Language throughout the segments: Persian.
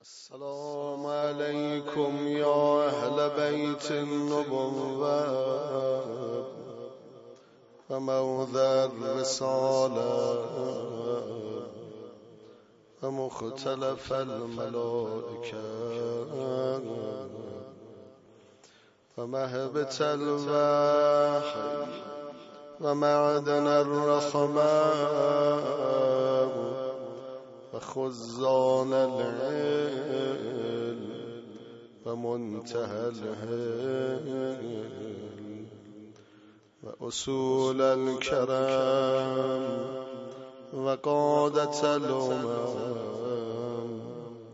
السلام عليكم يا أهل بيت النبوة وموذى الرسالة ومختلف الملائكة ومهبة الوحي ومعدن الرحمة وخزان العلم ومنتهى الهلم وأصول الكرم وقادة الأمم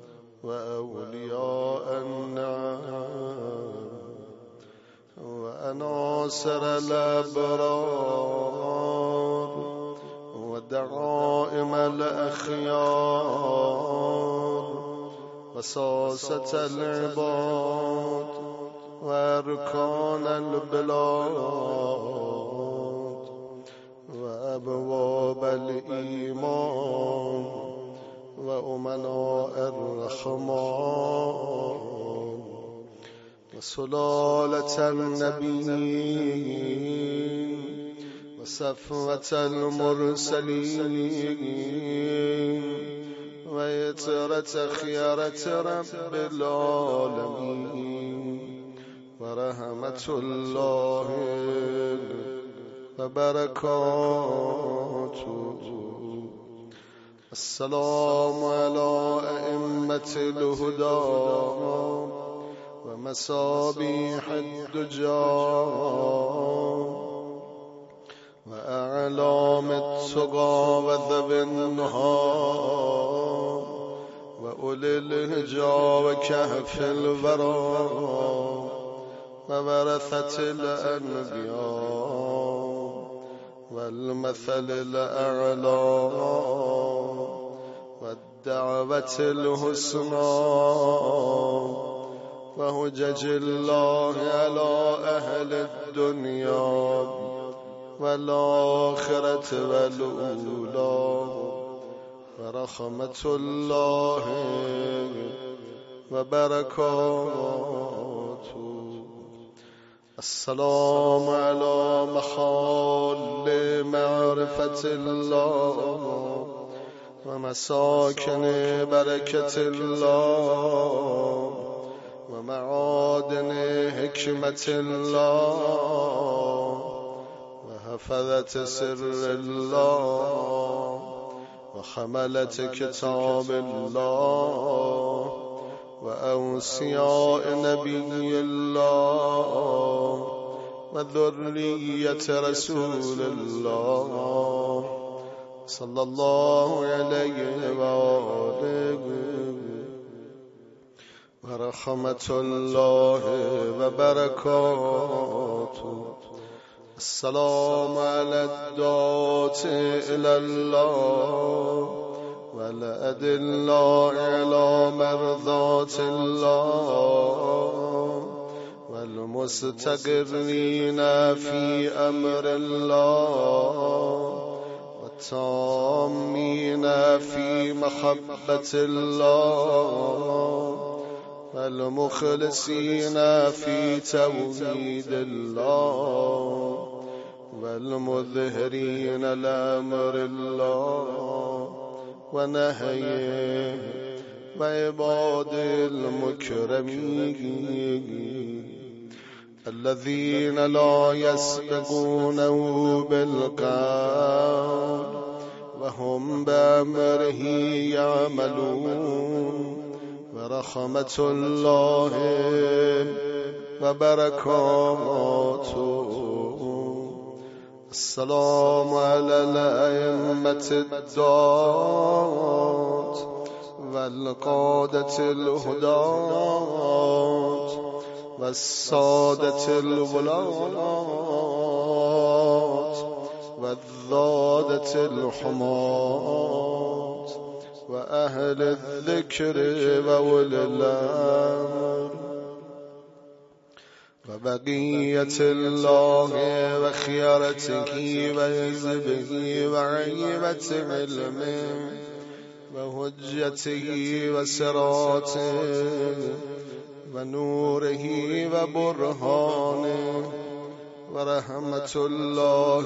وأولياء النعم وأناصر الأبرار ودعائم الأخيار وساسة العباد وأركان البلاد وأبواب الإيمان وأمناء الرحمن وسلالة النبيين وصفوة المرسلين ويترة خيرة رب العالمين ورحمة الله وبركاته. السلام على أئمة الهدى ومصابيح الدجى وأعلام التقى وذوي النهى وأولي الهجى وكهف الورى وورثة الأنبياء والمثل الأعلى والدعوة الحسنى وهجج الله على أهل الدنيا والآخرة والأولى ورحمة الله وبركاته. السلام على محال معرفة الله ومساكن بركة الله ومعادن حكمة الله وحفظة سر الله وحملة كتاب الله وأوصياء نبي الله وذرية رسول الله صلى الله عليه وآله ورحمة الله وبركاته. السلام على الداعي إلى الله والأدلة على مرضاة الله والمستقرين في أمر الله والتامين في محبة الله والمخلصين في توحيد الله والمظهرين لأمر الله ونهيه وعباد المكرمين الذين لا يسبقونه بالقول وهم بأمره يعملون ورحمة الله وبركاته. السلام على الأئمة الدعاة والقادة الهداة والسادة الولاة والضادة الحماة وأهل الذكر وأولي الأمر وبقية الله وخيرته وحزبه وعيبة علمه وحجته وصراطه ونوره وبرهانه ورحمة الله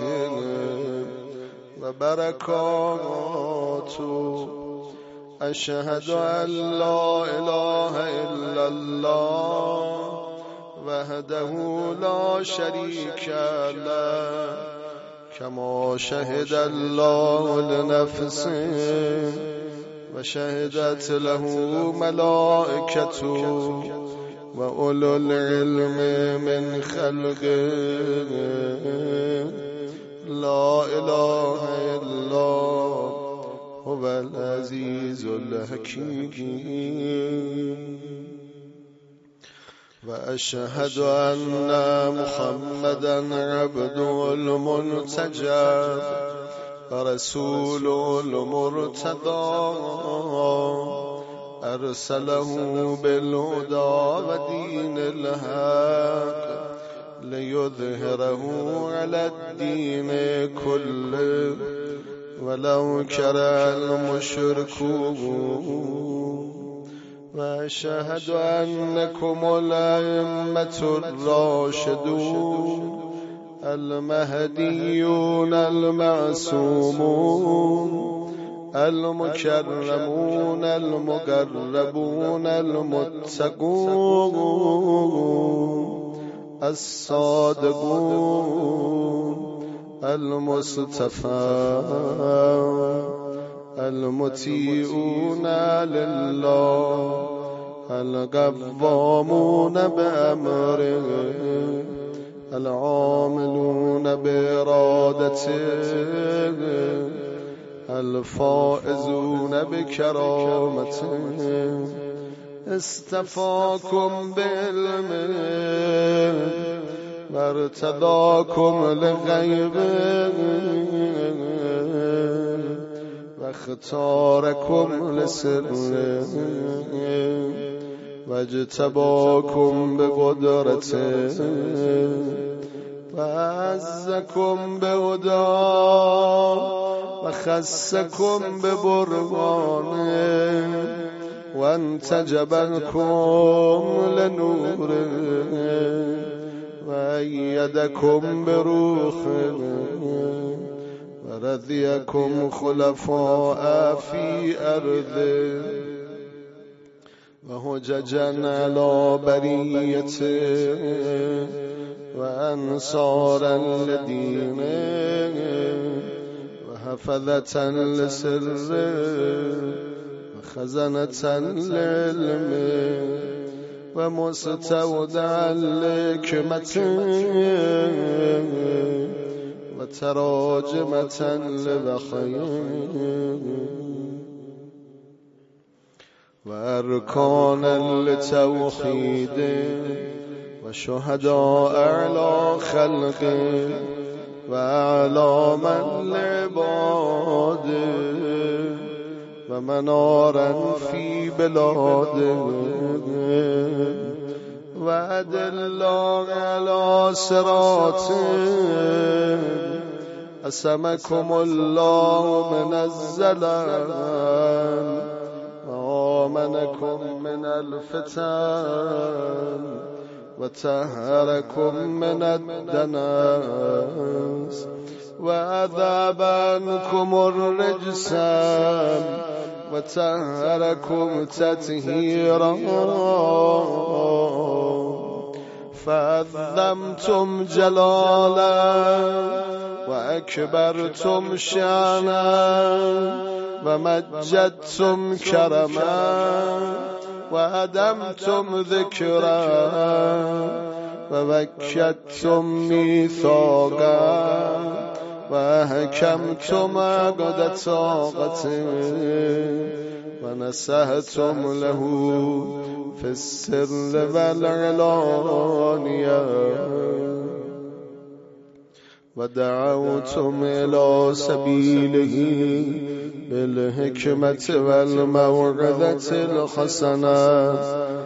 وبركاته. أشهد أن لا إله إلا الله وحده لا شريك له كما شهد الله لنفسه وشهدت له ملائكته وأولو العلم من خلقه. لا إله إلا هو العزيز الحكيم. وأشهد أن محمدا عبده المنتجب ورسوله المرتضى أرسله بالهدى ودين الحق ليظهره على الدين كله ولو كره المشركون. وأشهد أنكم الأئمة الراشدون المهديون المعصومون المكرمون المقربون المتقون الصادقون المصطفى المطيعون لله القوامون بأمره العاملون بإرادته الفائزون بكرامته. اصطفاكم بعلمه وارتضاكم لغيبه واختاركم لسره واجتباكم بقدرته وعزكم بهداه وخصكم ببرهانه وانتجبكم لنوره وأيدكم بروحه ورضيكم خلفاء في أرضه وحججا على بريته وأنصارا لدينه وحفظة لسره وخزنة لعلمه ومستودعا لحكمته وتراجمة لوحيه وأركانا لتوحيده وشهداء على خلقه وأعلاما لعباده ومنارا في بلاده وأدلا على صراطه. أسمكم الله من الزلال وآمنكم من الفتن وطهركم من الدنس وأذهب عنكم الرجس وطهركم تطهيرا. فعظمتم جلالا وأكبرتم شأنا ومجدتم كرما وأدمتم ذكرا ووكدتم ميثاقا وحكمتم عقد طاقته ونسهتم له في السر والعلانية ودعوتم إلى سبيله بالحكمة والموعظة الحسنة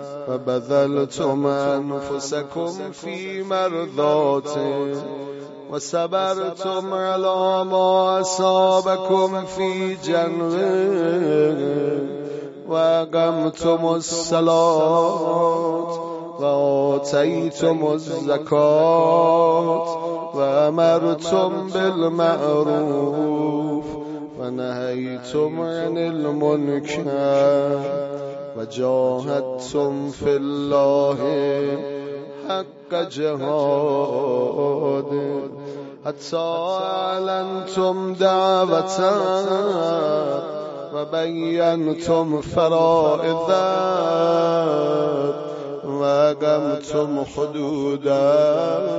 وبذلتم أنفسكم في مرضاته وصبرتم على ما أصابكم في جنبه وأقمتم الصلاة وآتيتم الزكاة وأمرتم بالمعروف ونهيتم عن المنكر وجاهدتم في الله حق جهاده حتى أعلنتم دعوته وبينتم فرائضه وأقمتم حدوده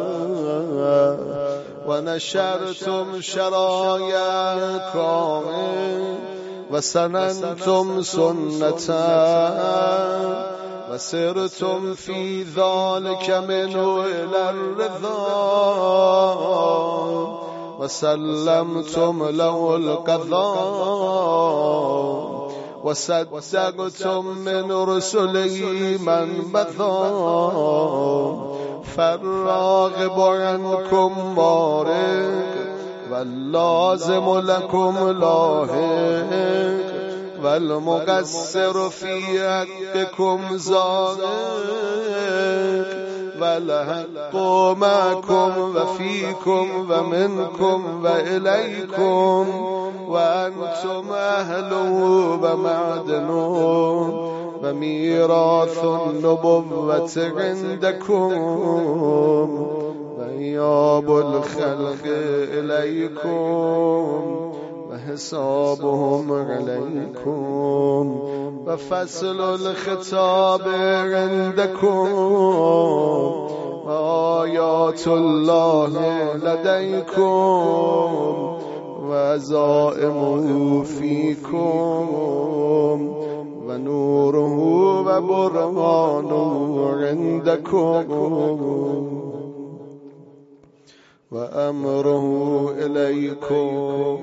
ونشرتم شرائع كامل وسننتم سنته وسرتم في ذلك منه إلى الرضا وسلمتم له القضاء وصدقتم من رسله من بثى فالراغب عنكم مارق واللازم لكم لاحق والمقصر في حقكم زائق والحق معكم وفيكم ومنكم وإليكم وأنتم أهله ومعدنون وميراث النبوة عندكم وإياب الخلق إليكم وحسابهم عليكم وفصل الخطاب عندكم وآيات الله لديكم وعزائمه فيكم ونوره وبرهانه عندكم وأمره إليكم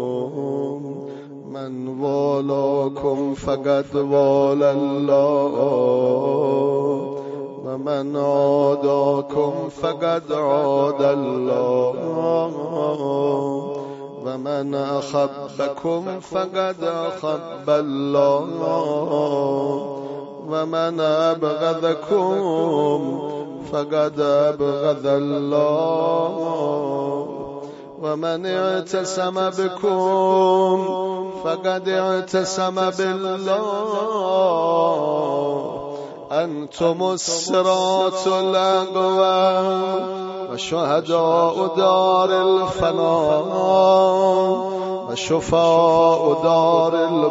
من والاكم فقد والى الله ومن عاداكم فقد عاد الله ومن أحبكم فقد أحب الله ومن أبغضكم فقد أبغض الله ومن اعتصم بكم فقد اعتصم بالله أنتم الصراط الأقوى وشهداء دار الفناء وشفاء دار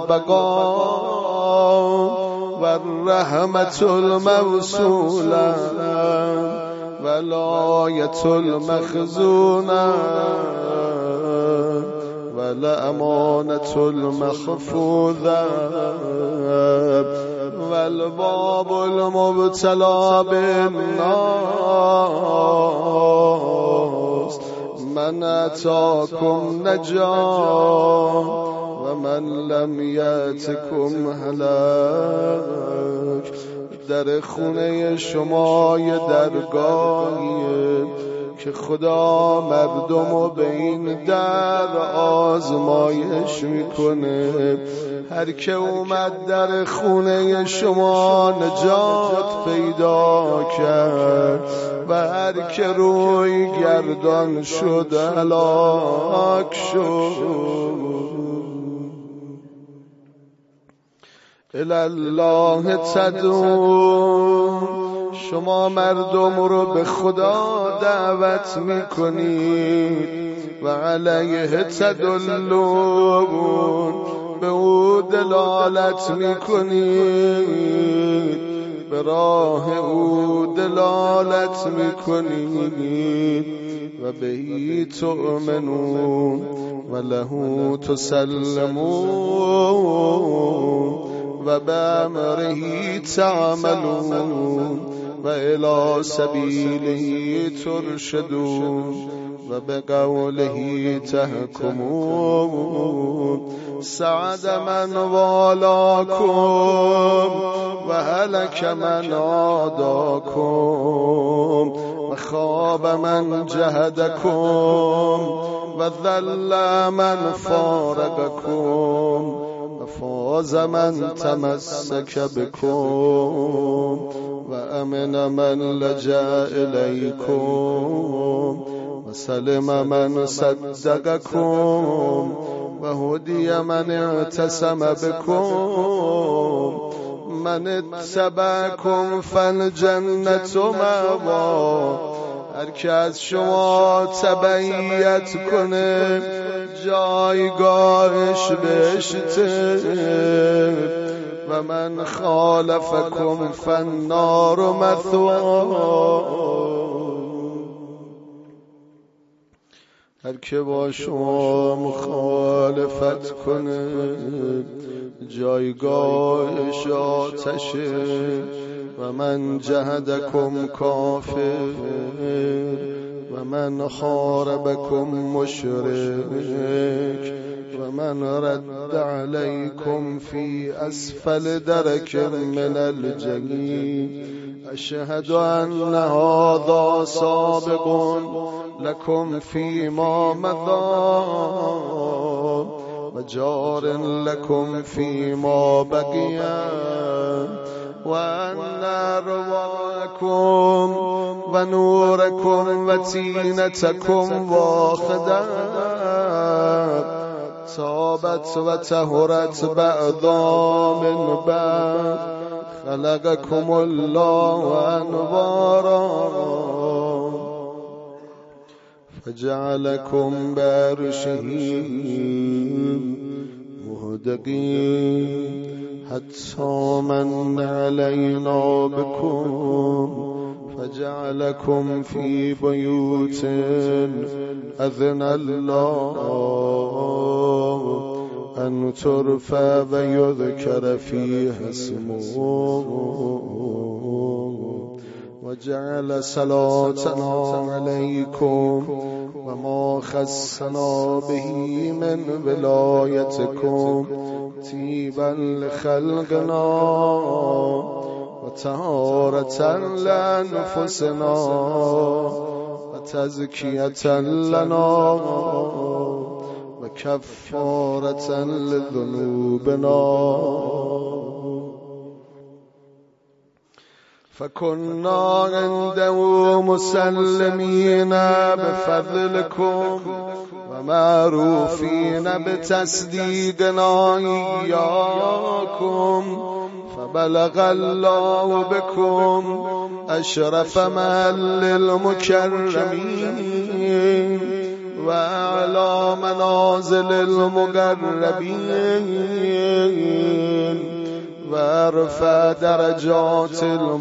البقاء والرحمة الموصولة والآية المخزونة والأمانة المحفوظة والباب المبتلى بالناس من أتاكم نجا ومن لم يأتكم هلاك. در خونه شما یه درگاهیه که خدا مردمو به این در آزمایش میکنه. هر که اومد در خونه شما نجات پیدا کرد و هر که روی گردان شد هلاک شد. الالله تدعون، شما مردم رو به خدا دعوت میکنید و علیه تدلون، به او دلالت میکنید، به راه او دلالت میکنید و بهی تؤمنون و له تسلمون و بأمره تعملون و الی سبیله ترشدون و بقوله تحکمون. سعد من والاکم و هلک من عاداکم و وخاب من جهدكم وذل من فارقكم وفاز من تمسك بكم وأمن من لجأ إليكم وسلم من صدقكم وهدي من اعتصم بكم من اتبعكم فالجنة مأواه. هر که از شما تبعیت کنه جایگاهش بهشته و من خالفکم فالنار مثواه. هر که با شما مخالفت کنه جایگاهش آتشه و من جهدکم کافر و من حاربکم مشرک و من رد علیکم فی اسفل درک من الجحیم. اشهد ان هذا سابق لكم فيما مضى وجار لكم فيما بقي وأن أرواحكم ونوركم وتينتكم واحدة طابت وطهرت بعضا من بعض خلقكم الله أنوارا فجعلكم بعرشه مهدقين حتى من علينا بكم فجعلكم في بيوت أذن الله أن ترفع ويذكر فيها اسمه وجعل صلاتنا عليكم وما خصنا به من ولايتكم طيبا لخلقنا وطهارة لأنفسنا وتزكية لنا وكفارة لذنوبنا. فكنا عنده مسلمين بفضلكم ومعروفين بتصديقنا إياكم فبلغ الله بكم أشرف محل المكرمين وأعلى منازل المقربين وارفع درجات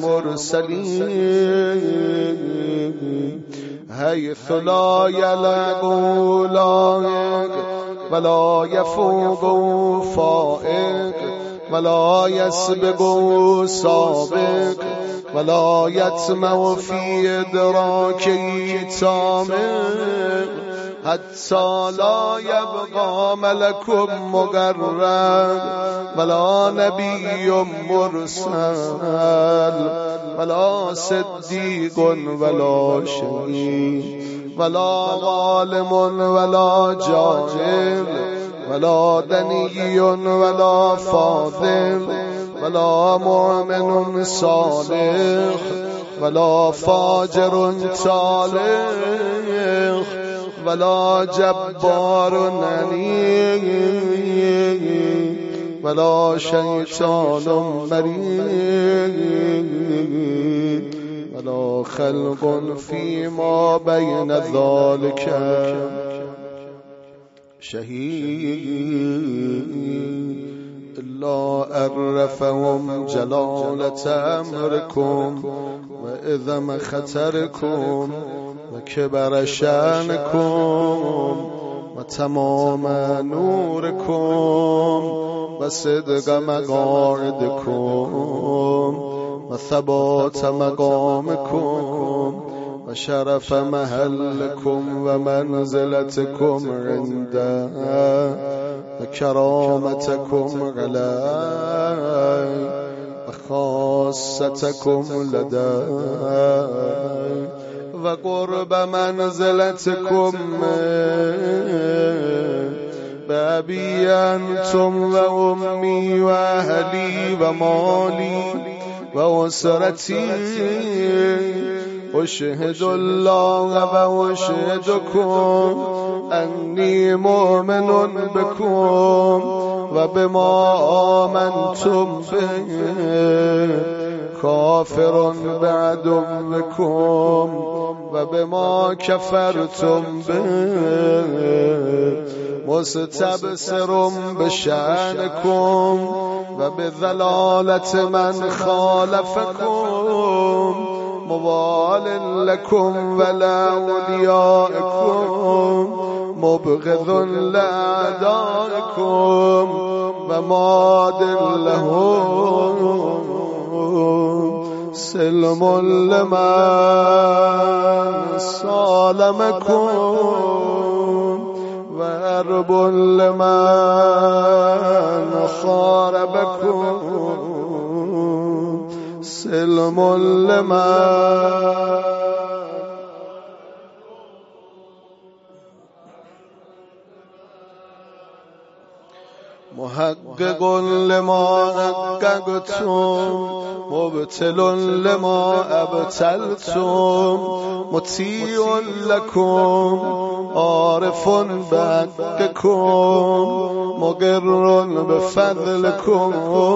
المرسلين حيث لا يلغ لائق ولا يفوق فائق ولا يسبق سابق ولا يطمع في إدراكه طامع حتى لا يبقى ملك مقرب ولا نبي مرسل ولا صديق ولا شهيد ولا ظالم ولا جاهل ولا دني ولا فاضل ولا مؤمن صالح ولا فاجر صالح ولا جبار عنيد ولا شيطان مريد ولا خلق فيما بين ذلك شهيد إلا عرفهم جلالة أمركم وإذم خطركم وكبر شأنكم وتمام نوركم وصدق مقاعدكم وثبات مقامكم وشرف محلكم ومنزلتكم عنده وكرامتكم عليه وخاصتكم لديه و قرب منزلتكم بأبي أنتم وأمي وأهلي ومالي وأسرتي أشهد الله وأشهدكم أني مؤمن بكم وبما آمنتم به كافر بعدوكم وبما كفرتم به مستبصر بشأنكم وبضلالة من خالفكم موال لكم ولأوليائكم مبغض لأعدائكم وماد لهم سلم لمن صالمكم وأرب لمن خاربكم سلم لمن محقق لما حققتم مبتل لما ابتلتم مطیع لكم عارف بحقكم مقر بفضلكم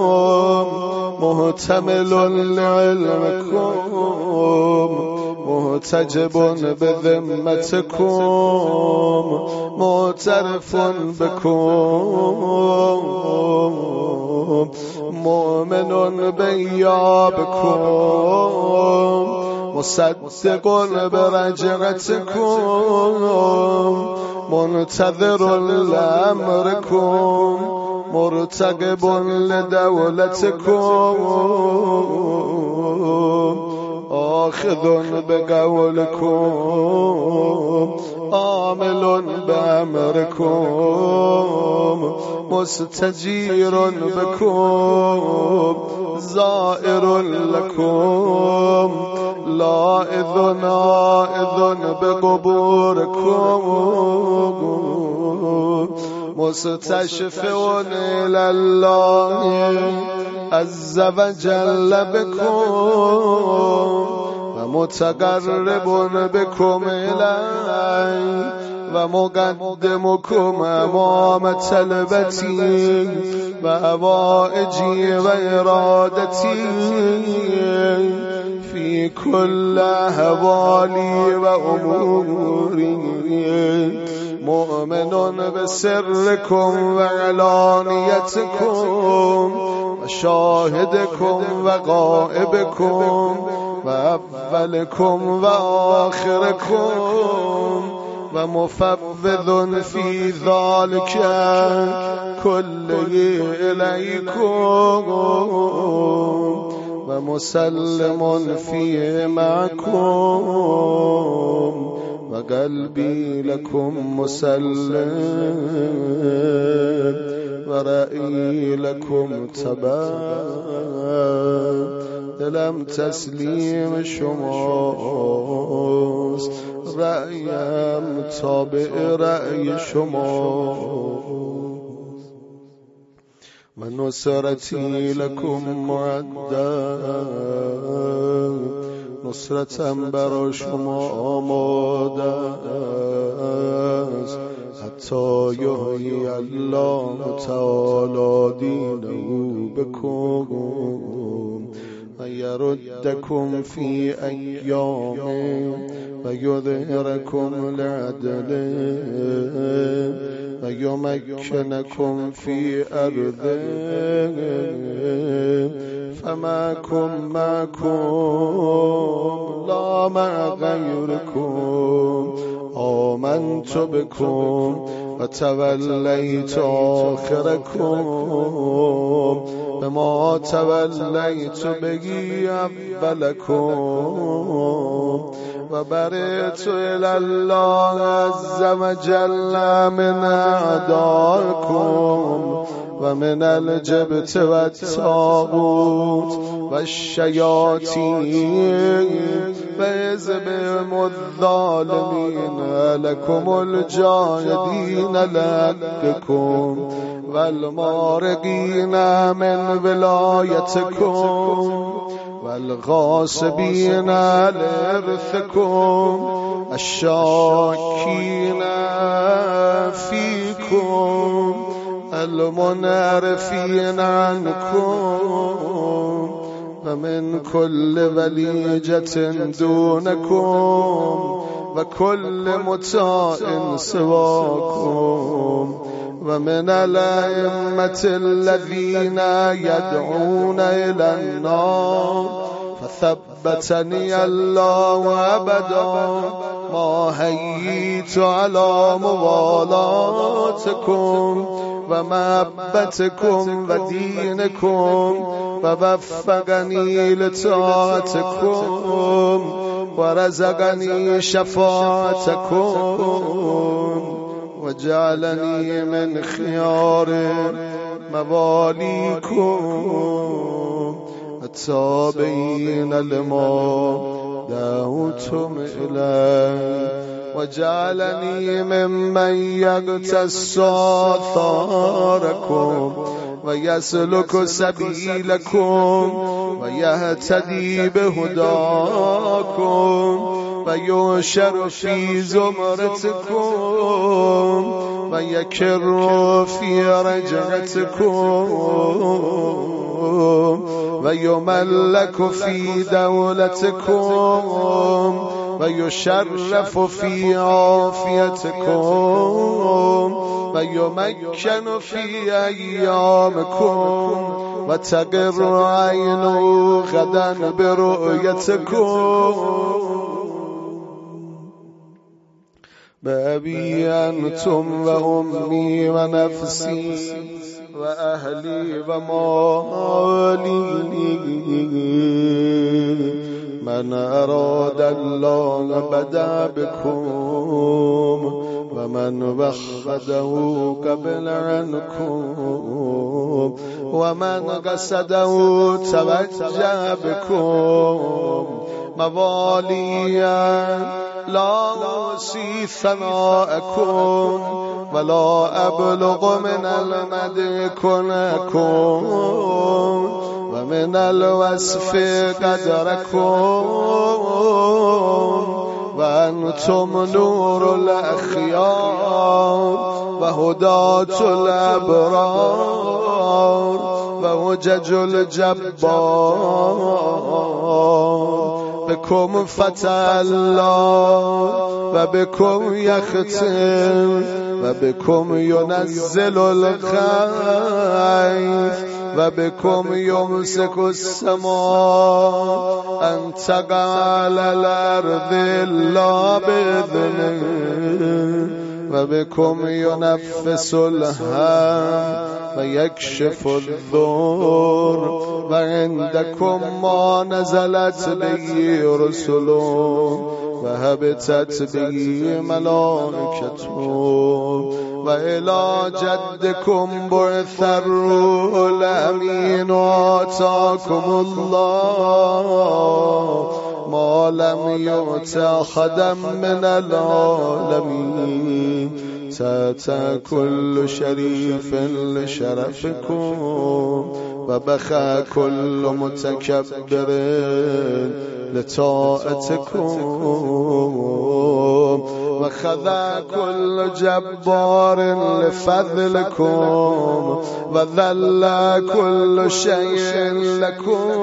محتمل لعلمكم محتجب بذمتكم معترف بكم مؤمن بإيابكم مصدق برجعتكم منتظر لأمركم مرتقب لدولتكم آخذ بقولكم عامل بأمركم مستجير بكم زائر لكم لائذ نائذ بقبوركم مستشفع إلى الله عز وجل بكم ومتقرب بكم إليه ومقدمكم أمام طلبتي وأوائجي وإرادتي في كل أحوالي وأموري مؤمن بسركم وعلانيتكم وشاهدكم وغائبكم وأولكم وآخركم ومفوض في ذلك كله إليكم ومسلم فيه معكم وقلبي لكم مسلم ورأيي لكم تبع دلم تسلیم شماست رأیم تابع رأی شماست و نصرتی لکم معدد نصرتم برا شما آماده است حتی یحیی الله تعالی دینه بکم و یردکم فی ایام و یظهرکم لعدل و یمکنکم فی ارض فماکم لا مع غیرکم آمنت بكم وتوليت آخركم بما توليت به أولكم وبرئت إلى الله عز وجل من أعدائكم ومن الجبت والطاغوت والشياطين فاذبهم الظالمين لكم الجاهدين لأجلكم والمارقين من ولايتكم والغاصبين لإرثكم الشاكين فيكم المنعرفين عنكم ومن كل وليجة دونكم وكل مطاع سواكم ومن الأئمة الذين يدعون إلى النار فثبتني الله أبدا ما هيت على موالاتكم ومحبتكم ودينكم ووفقني لطاعتكم ورزقني شفاعتكم وجعلني من خيار مواليكم التابعين لما دعوتم إليه وجعلني ممن يغتس آثاركم ويسلك سبيلكم ويهتدي بهداكم ويشر في زمرتكم ويكر في رجعتكم ويملك في دولتكم ويشرف في عافيتكم ويمكن في أيامكم وتقر عين غدا برؤيتكم بأبي أنتم وأمي ونفسي وأهلي ومالي من أراد الله بدا بكم ومن وخده قبل عنكم ومن قصده توجه بكم مواليا لا أوصي ثناءكم ولا أبلغ من المدح كنكم ومن الوصف قدركم وأنتم نور الأخيار وهداة الأبرار ووجج الجبار بكم فتح الله وبكم يختم وبكم ينزل الغيث وبكم يمسك السماء أن تقع على الأرض إلا بإذنه وبكم ينفس الهم ويكشف الضر وعندكم ما نزلت به رسل وهبتت به ملائكة وإلى جدكم بعث الروح الأمين وآتاكم الله ما لم يؤت أحدا من العالمين تأتى كل شريف لشرفكم وبخى كل متكبر لطاعتكم وخذا كل جبار لفضلكم وذل كل شيء لكم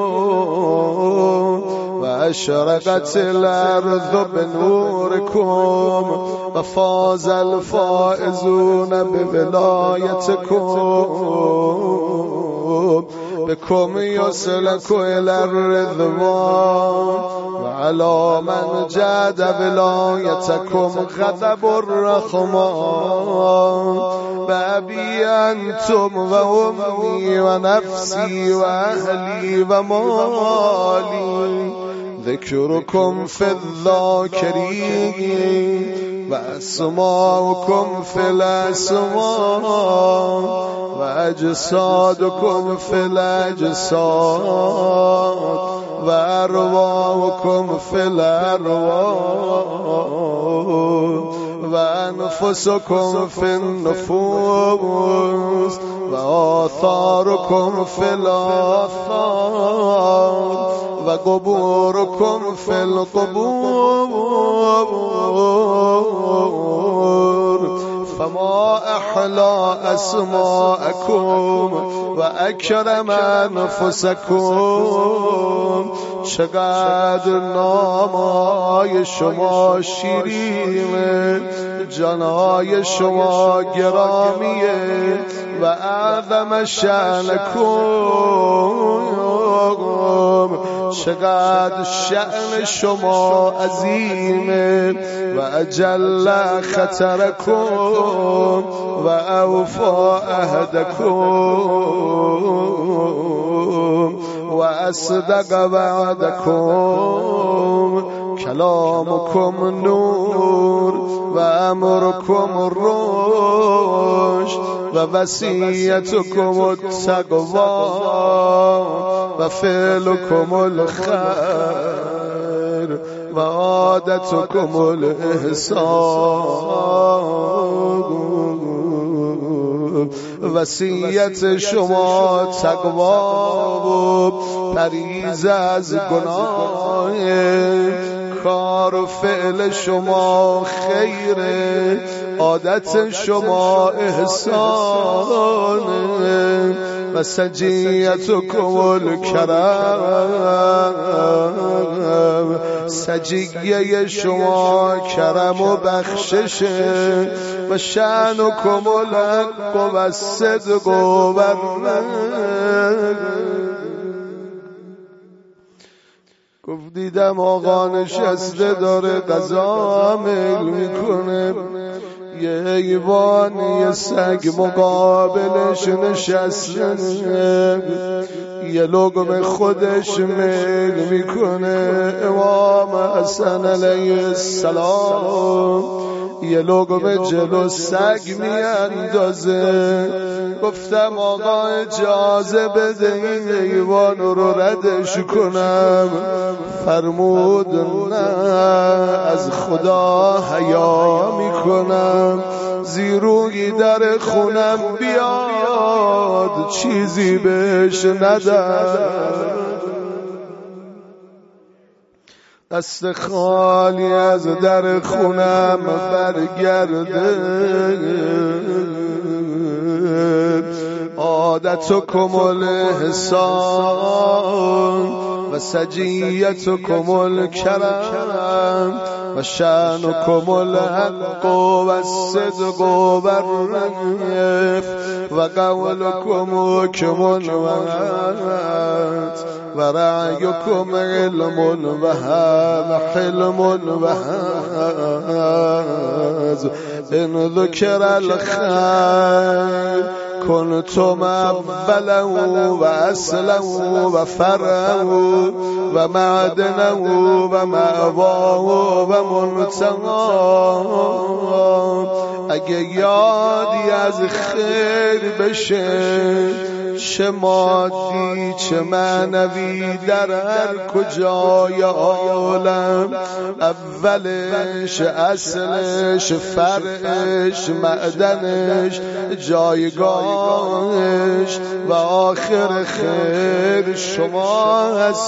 وأشرقت الأرض بنوركم وفاز الفائزون بولايتكم بكم يسلك إلى الرضوان وعلى من جاد ولايتكم غضب الرحمن بأبي أنتم وأمي ونفسي وأهلي ومالي ذكركم في الذاكرين وأسماؤكم في الأسماء وأجسادكم في الأجساد وأرواحكم في الأرواح وأنفسكم في النفوس وآثاركم في الآثار وقبوركم في القبور فما أحلى أسماءكم وأكرم أنفسكم چقدر نامای شما شیرینه جانای شما گرامیه و اعظم شأنکم چقدر شأن شما عظیمه و اجل خطرکم و اوفا عهدکم و اصدق وعدکم کلامکم نور و امرکم رشد و وصیتکم التقوا و فعلکم الخیر و عادتکم الاحسان وصیت شما تقوا و پریز از گناه کار و فعل شما خیره عادت شما احسانه و سجیتکم الکرم سجیه شما کرم و بخششه و شأنکم الحق و الصدق و گفت دیدم آقا نشسته داره غذا میل میکنه یه حیوان یه سگ مقابلش نشسته یه لقمه خودش میل میکنه امام حسن علیه السلام یه لقمه جلو سگ میاندازه گفتم آقا اجازه بده این حیوان رو ردش کنم فرمود نه از خدا حیا میکنم زیروی در خونم بیاد چیزی بهش ندم دست خالی از در خونم برگرده عادتکم الاحسان و سجیتکم الکرم و شأنکم الحق و الصدق و الرفق و قولکم حکم و و رعیکم علم و حلم و حزم ان ذکر الخیر کنتم اولا و اصلا و فرعا و معدنا و مأواه و منتهی اگه یادی از خیر بشه چه مادی چه معنوی در هر کجای عالم اولش اصلش فرعش معدنش جایگاهش و آخر خیر شما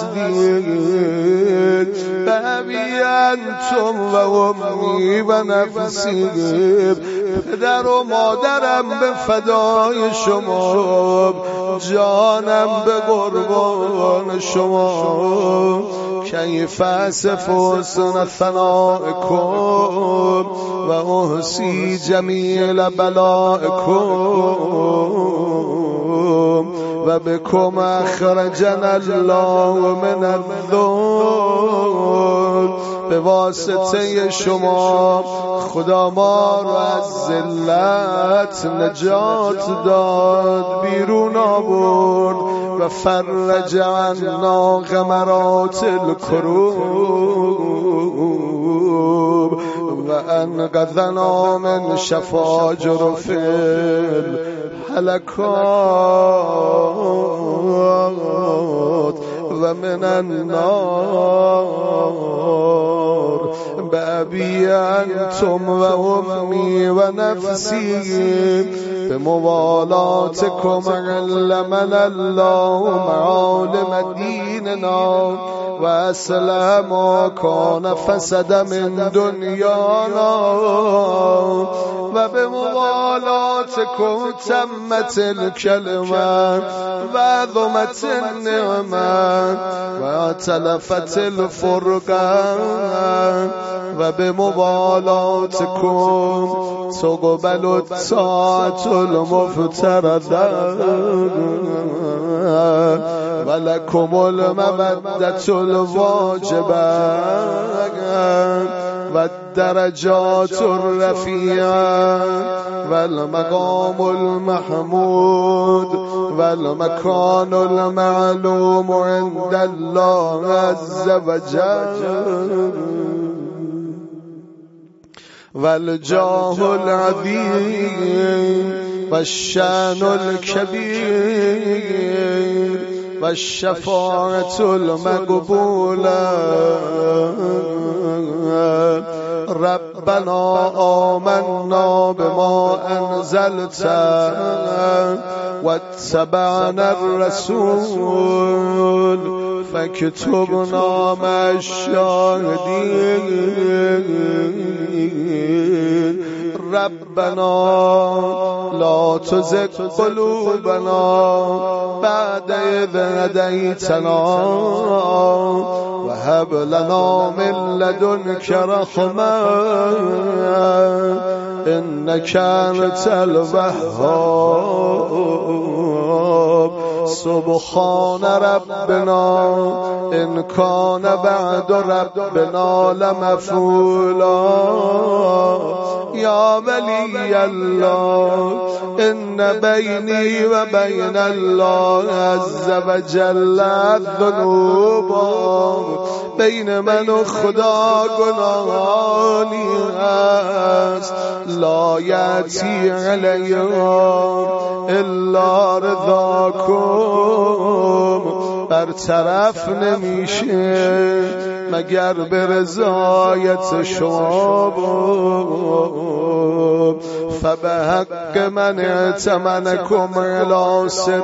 هستید بهمی انتم و امی و نفسی پدر و مادرم به فدای شما جانم به قربان شما کیف اصف حسن ثنائکم و احصی جمیل بلائکم و بكم اخرجنا الله من الذل به واسطه شما خدا ما رو از ذلت نجات داد، بیرون آورد و فرج عنا غمرات الکروب و انقذنا من شفاجر فی الهلکات و من النار بأبی انتم و امی و نفسی بموالاتكم علمنا الله معالم دیننا و اصلح ما کان فسد من دنیانا و بموالاتكم تمت الکلمه و عظمت النعمه و تلفت الفرقه و بموالاتكم تقبل الطاعة المفترضة ولكم المودة الواجبة والدرجات الرفيعة والمقام المحمود والمكان المعلوم عند الله عز وجل والجاه العظيم والشان الكبير والشفاعة المقبولة ربنا آمنا بما أنزلت واتبعنا الرسول فاكتبنا مع الشاهدين ربنا لا تزغ قلوبنا بعد إذ هديتنا وهب لنا من لدنك رحمة إنك أنت الوهاب سبحان ربنا إن كان بعد ربنا لمفعولا يا ولي الله إن بيني وبين الله عز وجل الذنوب بین من و خدا گناهانی هست لا یأتی علیهم الا رضاکم برطرف نمیشه مگر به رضایت شما فبحق من اعتمنکم علی سر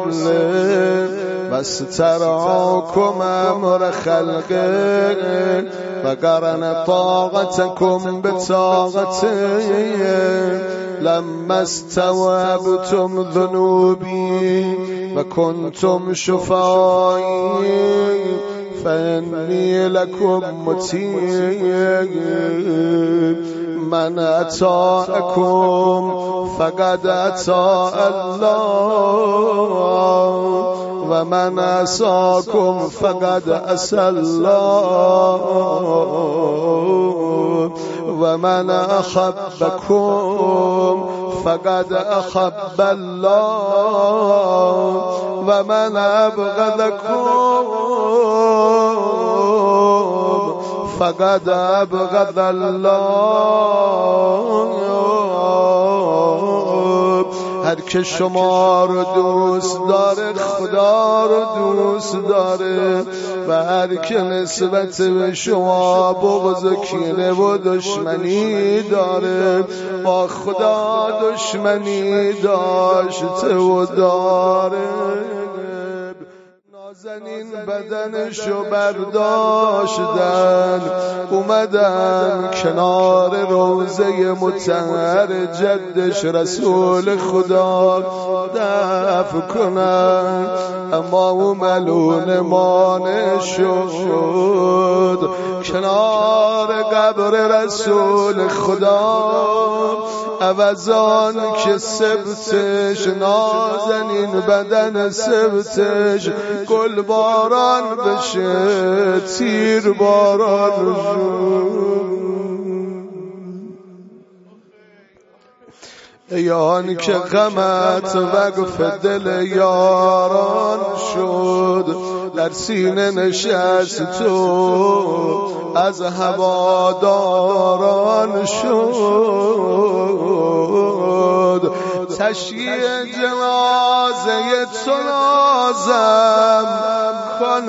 واسترعاكم امر خلقه وقرن طاقتكم بطاقته لما استوعبتم ذنوبي وكنتم شفعائي فإني لكم مطيع من أطاعكم فقد أطاع الله ومن عصاكم فقد عصى الله ومن أحبكم فقد أحب الله ومن أبغضكم فقد أبغض الله. هر که شما رو دوست داره خدا رو دوست داره و هر که نسبت به شما بغض و کینه و دشمنی داره با خدا دشمنی داشته و داره. نازنین بدنشو برداشتن اومدن کنار روضه مطهر جدش رسول خدا دفن کنن، اما او ملون مانع شد کنار قبر قبر رسول خدا عوضان که سبتش نازنین بدن سبتش گل باران بشه تیر باران ایان که غمت وقف دل یاران شد در سینه نشست تو از هواداران شد تشییع جنازه تو نازم کن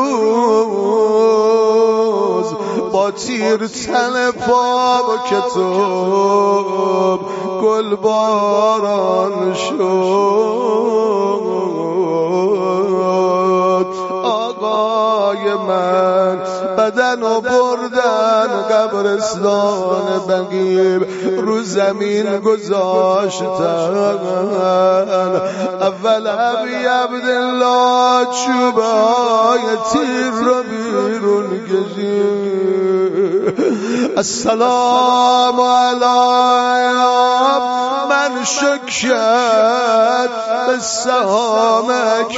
روز با تیر تن پا با کتاب گل باران شد آقای من بدن و بردن قبرستان بقیع رو زمین گذاشتن اول ابی عبدالله چوبای تیر رو بیرون کشید السلام علیکم من شکت به سهام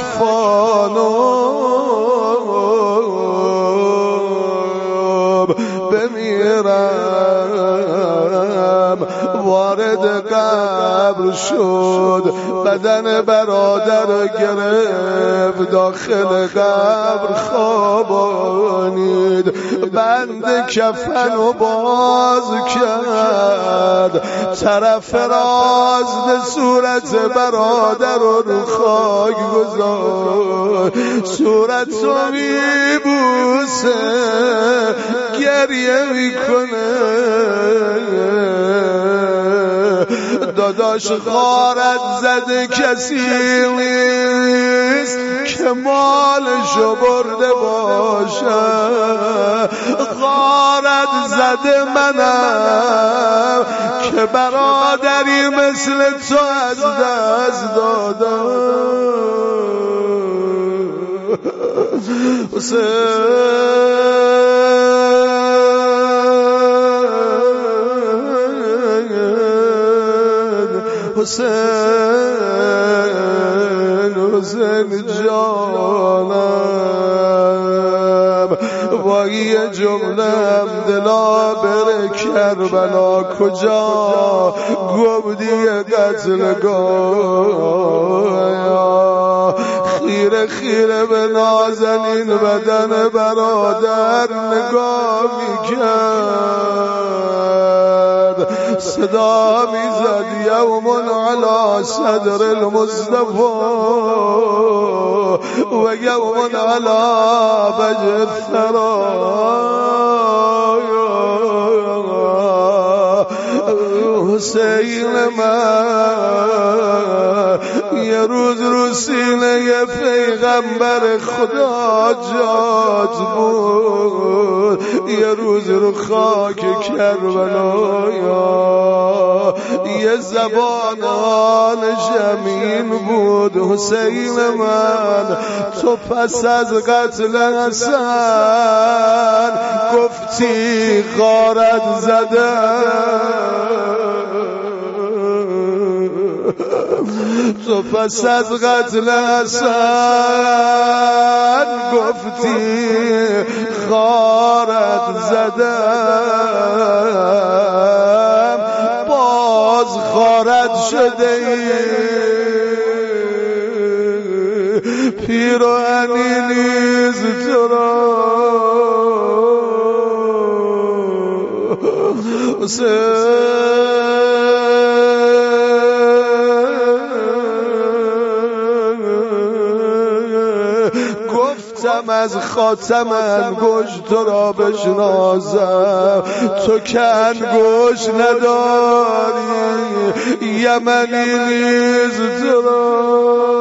اکفانم بمیرم وارد قبر شد بدن برادر گرفت داخل قبر خوابانید بند کفن و باز کرد طرف راست صورت برادر رو خاک گذاشت صورت رو میبوسه گریه میکنه داداش غارت زده کسی نیست که مالشو برده باشه غارت زده منم که برادری مثل تو از دست دادم حسین جانم وای جملم دلا بر کربلا کجا گفتی قتلگاه خیره خیره به نازنین بدن برادر نگاه میکرد صدا میزد یوم علی صدر المصطفى و یوم علی وجه الثرایا حسین من یه روز رو سینه پیغمبر خدا جات بود یه روز رو خاک کربلا یه زبان آن زمین بود حسین من تو پس از قتل حسن گفتی غارت زدن تو پس از قتل حسن گفتی غارت زدم باز غارت شده ای پیراهنی نیز تو را گفتم از خاتم انگشت تو را بشناسم تو که انگشت نداری یمنی نیز تو را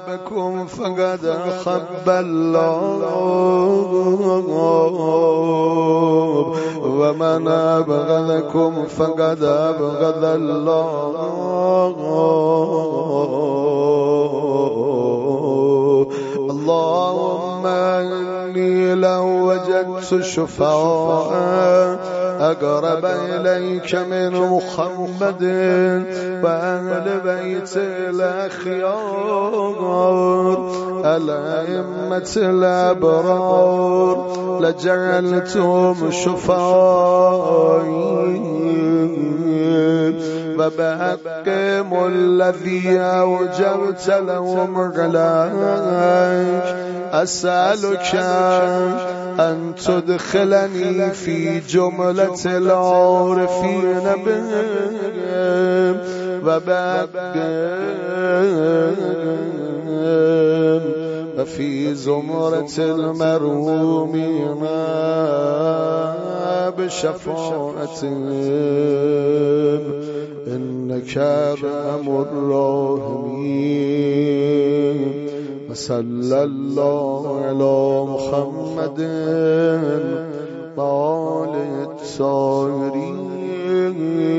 بكم فقد أحب الله ومن أبغضكم فقد أبغض الله اللهم إني لو وجدت شفعاء أقرب إليك من محمد وأهل بيت الأخيار الأئمة الأبرار لجعلتهم شفعائي وبحقهم الذي أوجبت لهم عليك أسألك أن تدخلني في جملة العارفين بهم وبحقهم وفي زمرة المرومين بشفاعتهم إنك أرحم الراحمين وصلى الله على محمد وآل الطاهرين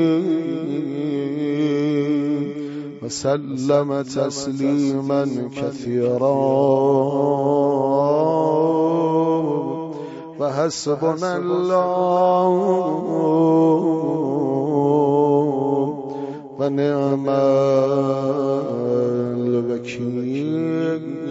وسلم تسليما كثيرا وحسبنا الله ونعم الوكيل